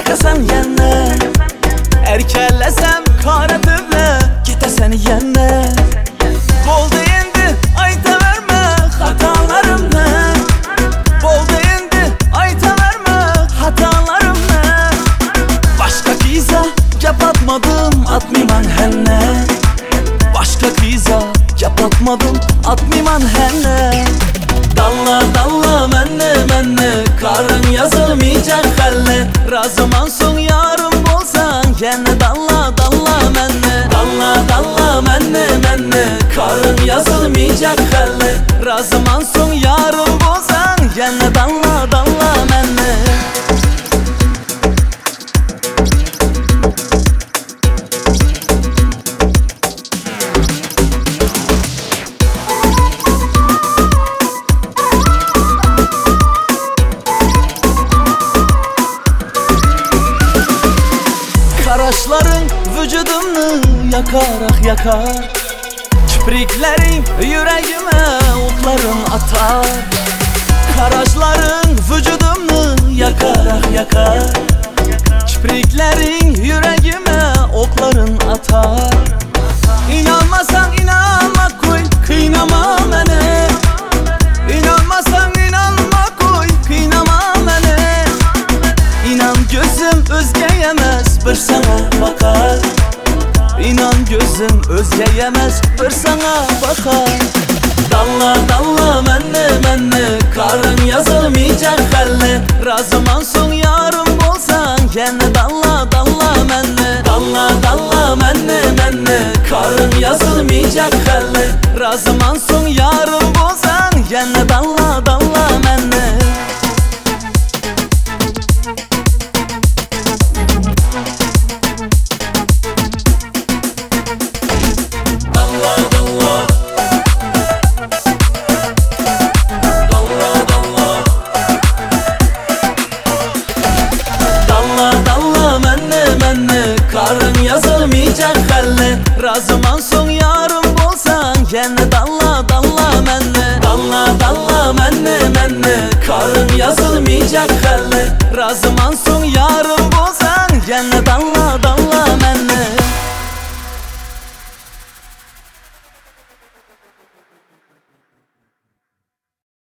çıkasan yenne. Erkəlləsəm qara dövlə getəsən yenne. Boldu indi ayta vermə hatalarım nə. Boldu indi ayta vermə hatalarım nə. Başqa kıza yapatmadım atmıman henne. Başqa kıza yapatmadım atmıman henne. Dalla dalla menne karın yazılmayacak halle. Razıman son yarım bolsan gene dalla dalla menne. Dalla dalla menne karın yazılmayacak halle. Razıman son yarım bolsan gene dalla dalla menne. Kaşların vücudumnu yakarak yakar. Kipriklerin yüreğime okların atar. Karaşların vücudumnu yakarak yakar. Kipriklerin yüreğime okların atar. İnanmasan inanma koy, kıynama beni. İnanmasan inanma koy, kıynama beni. İnan gözüm özgeyemez bir sana bakar. İnan gözüm özgeyemez bir sana bakar. Dalla dalla menne karın yazılmayacak halle. Razıman son yarım bolsan gene dalla dalla menne. Dalla dalla menne karın yazılmayacak halle. Razıman son yarım bolsan gene dalla dalla menne. Karın yazılmayacak halle. Razıman son yarım bolsan gene dalla dalla menne. Dalla dalla menne karın yazılmayacak halle. Razıman son yarım bolsan gene dalla dalla menne.